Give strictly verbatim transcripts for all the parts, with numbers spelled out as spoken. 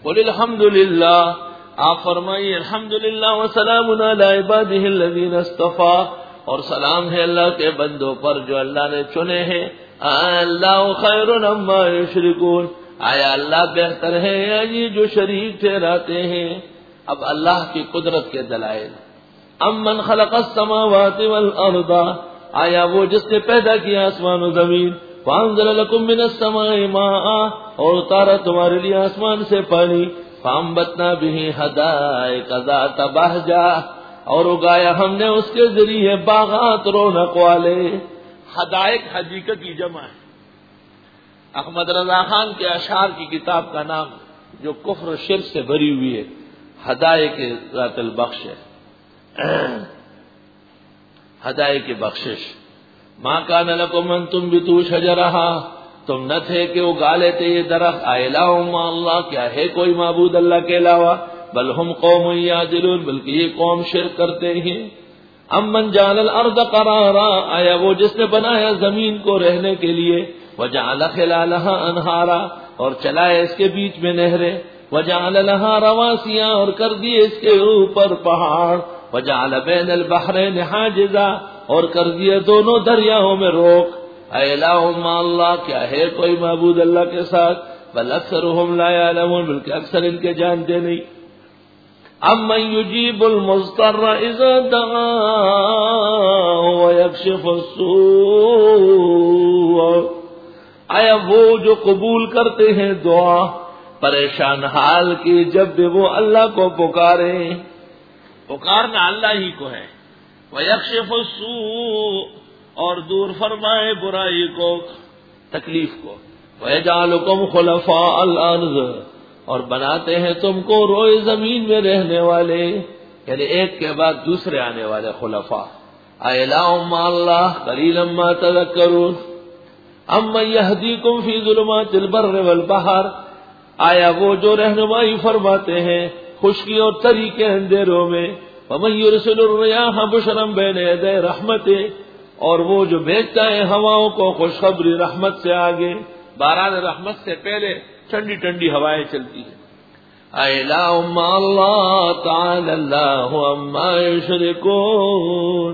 قل الحمد للہ، آپ فرمائیے الحمدللہ وسلام علی عبادہ الذین اصطفیٰ، اور سلام ہے اللہ کے بندوں پر جو اللہ نے چنے ہیں۔ اللہ خیر عما یشرکون، آیا اللہ بہتر ہے یا یہ جو شریک ٹھہراتے ہیں۔ اب اللہ کی قدرت کے دلائل، امن خلق السماوات والارض، آیا وہ جس نے پیدا کیا آسمان و زمین، وانزل لکم من السماء ماء، اور اتارا تمہارے لیے آسمان سے پانی، فانبتنا به حدائق ذات بہجہ، اور اگایا ہم نے اس کے ذریعے باغات رونق والے۔ حدائق حدیقہ کی جمع ہے۔ احمد رضا خان کے اشعار کی کتاب کا نام جو کفر و شرک سے بھری ہوئی ہے حدائق ذات البخش ہے، حدائق کی بخشش۔ ما کان لکم ان تنبتوا شجرہا، تم نہ تھے کہ اگا لیتے یہ درخت، الہ مع اللہ، کیا ہے کوئی معبود اللہ کے علاوہ، بل ہم قوم یعدلون، بلکہ یہ قوم شرک کرتے ہیں۔ امن جعل الارض قرارا، آیا وہ جس نے بنایا زمین کو رہنے کے لیے، وجعل خلالہا انہارا، اور چلائے اس کے بیچ میں نہریں، وجعل لہا رواسیا، اور کر دیے اس کے اوپر پہاڑ، وجعل بین البحرین حاجزا، اور کر دیے دونوں دریاؤں میں روک۔ الہ مع اللہ، کیا ہے کوئی معبود اللہ کے ساتھ، بل اکثرهم لا یعلمون، بلکہ اکثر ان کے جانتے نہیں۔ امن یجیب المضطر اذا دعاہ ویکشف السوء، آیا وہ جو قبول کرتے ہیں دعا پریشان حال کی جب بھی وہ اللہ کو پکاریں، پکارنا اللہ ہی کو ہے، ویکشف السوء، اور دور فرمائے برائی کو، تکلیف کو، ویجعلکم خلفاء الارض، اور بناتے ہیں تم کو روئے زمین میں رہنے والے، یعنی ایک کے بعد دوسرے آنے والے خلفاء۔ الہ مع اللہ قلیلا ما تذکرون۔ امن یہدیکم فی ظلمات البر والبحر، آیا وہ جو رہنمائی فرماتے ہیں خشکی اور تری کے اندھیروں میں، ومن یرسل الریاح بشرا بین یدی رحمتہ، اور وہ جو بھیجتا ہے ہواؤں کو خوشخبری رحمت سے آگے، باران رحمت سے پہلے ٹھنڈی ٹھنڈی ہوائیں چلتی ہیں۔ الہ مع اللہ تعالی اللہ عما یشرکون۔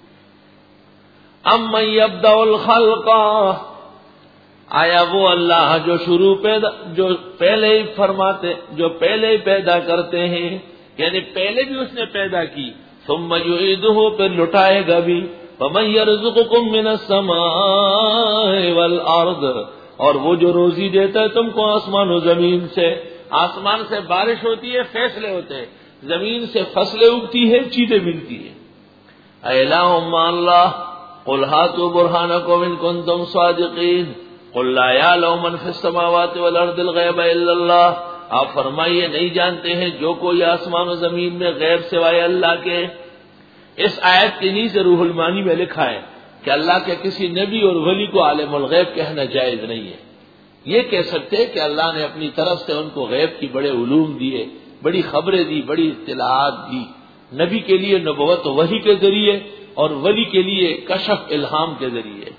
امن یبدأ الخلق، آیا وہ اللہ جو شروع پیدا جو پہلے ہی فرماتے جو پہلے ہی پیدا کرتے ہیں، یعنی پہلے بھی اس نے پیدا کی، ثم یعیدہ، پھر لٹائے گا بھی۔ ومن یرزقکم من السماء والارض، اور وہ جو روزی دیتا ہے تم کو آسمان و زمین سے، آسمان سے بارش ہوتی ہے، فیصلے ہوتے ہیں، زمین سے فصلیں اگتی ہے، چیزیں ملتی ہیں۔ الہ مع اللہ قل ہاتوا برہانکم ان کنتم صادقین قل لا یعلم من فی السماوات والارض الغیب الا اللہ، آپ فرمائیے نہیں جانتے ہیں جو کوئی آسمان و زمین میں غیب سوائے اللہ کے۔ اس آیت کے نیچے روح المعانی میں لکھا ہے کہ اللہ کے کسی نبی اور ولی کو عالم الغیب کہنا جائز نہیں ہے۔ یہ کہہ سکتے کہ اللہ نے اپنی طرف سے ان کو غیب کی بڑے علوم دیے، بڑی خبریں دی، بڑی اطلاعات دی، نبی کے لیے نبوت و وحی کے ذریعے، اور ولی کے لیے کشف الہام کے ذریعے۔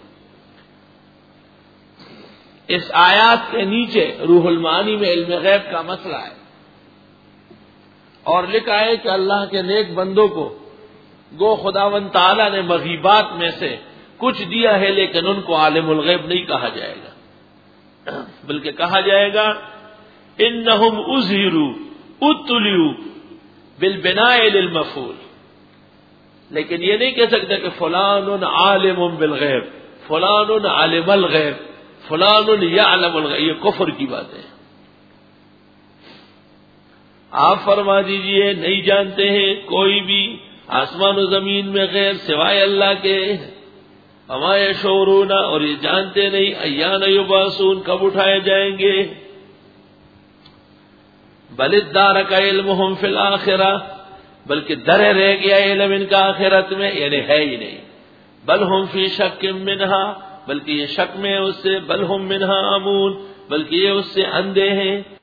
اس آیات کے نیچے روح المعانی میں علم غیب کا مسئلہ ہے، اور لکھا ہے کہ اللہ کے نیک بندوں کو گو خداوند تعالیٰ نے مغیبات میں سے کچھ دیا ہے، لیکن ان کو عالم الغیب نہیں کہا جائے گا، بلکہ کہا جائے گا انہم اظہروا ابتلیوا بالبناء للمفعول، لیکن یہ نہیں کہہ سکتے کہ فلان عالم بالغیب، فلان عالم الغیب، فلان یعلم الغیب، یہ کفر کی بات ہے۔ آپ فرما دیجئے نہیں جانتے ہیں کوئی بھی آسمان و زمین میں غیر سوائے اللہ کے، وما یشعرون، اور یہ جانتے نہیں ایان یبعثون، کب اٹھائے جائیں گے۔ بل ادارک علمہم فی الآخرہ، بلکہ درے رہ گیا علم ان کا آخرت میں، یعنی ہے ہی نہیں۔ بل ہم فی شک منہا، بلکہ یہ شک میں اس سے، بل ہم منہا عمون، بلکہ یہ اس سے اندھے ہیں۔